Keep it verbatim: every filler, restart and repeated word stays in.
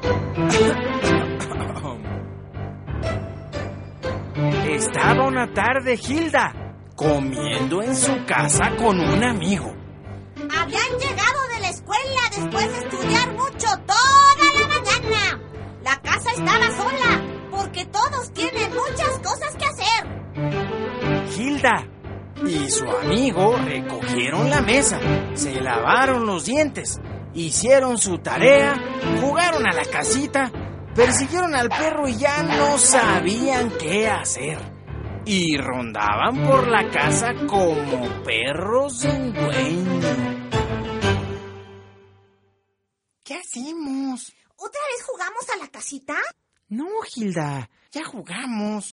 Estaba una tarde Hilda comiendo en su casa con un amigo. Habían llegado de la escuela después de estudiar mucho toda la mañana. La casa estaba sola porque todos tienen muchas cosas que hacer. Hilda y su amigo recogieron la mesa, se lavaron los dientes, hicieron su tarea, jugaron a la casita, persiguieron al perro y ya no sabían qué hacer. Y rondaban por la casa como perros sin dueño. ¿Qué hacemos? ¿Otra vez jugamos a la casita? No, Hilda, ya jugamos.